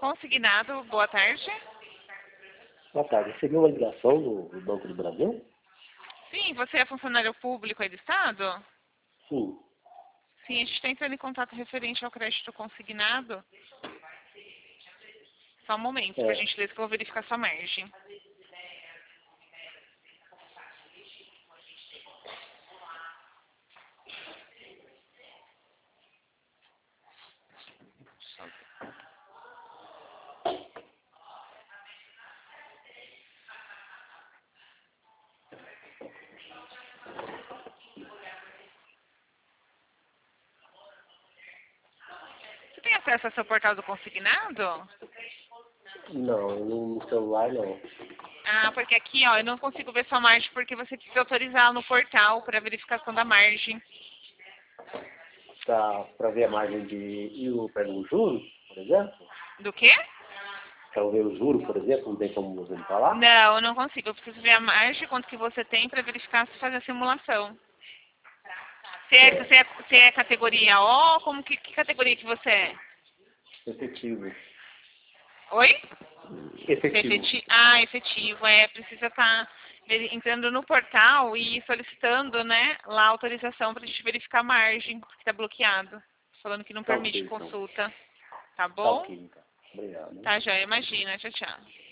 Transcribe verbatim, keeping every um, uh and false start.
Consignado, boa tarde. Boa tarde. Recebi uma ligação do, do Banco do Brasil? Sim, você é funcionário público aí do Estado? Sim. Sim, a gente está entrando em contato referente ao crédito consignado. Só um momento, por É, gentileza, que eu vou verificar sua margem. Você tem acesso ao seu portal do consignado? não, no celular não. Ah, porque aqui, ó, eu não consigo ver sua margem porque você precisa autorizar no portal para verificação da margem. Pra, pra ver a margem de... E o, pega o juro, por exemplo? Do quê? Pra eu ver o juro, por exemplo, não tem como você me falar? Não, eu não consigo. Eu preciso ver a margem, quanto que você tem para verificar se fazer a simulação. Você é, É, você é, você é categoria O? Como que, que categoria que você é? efetivo. Oi? Efetivo. Efeti ah, efetivo. É, precisa estar entrando no portal e solicitando, né, lá a autorização para a gente verificar a margem, porque está bloqueado. Falando que não Tá permite ok, então. consulta. Tá Tá bom? ok, então. Obrigado. Tá, já imagina. Tchau, tchau.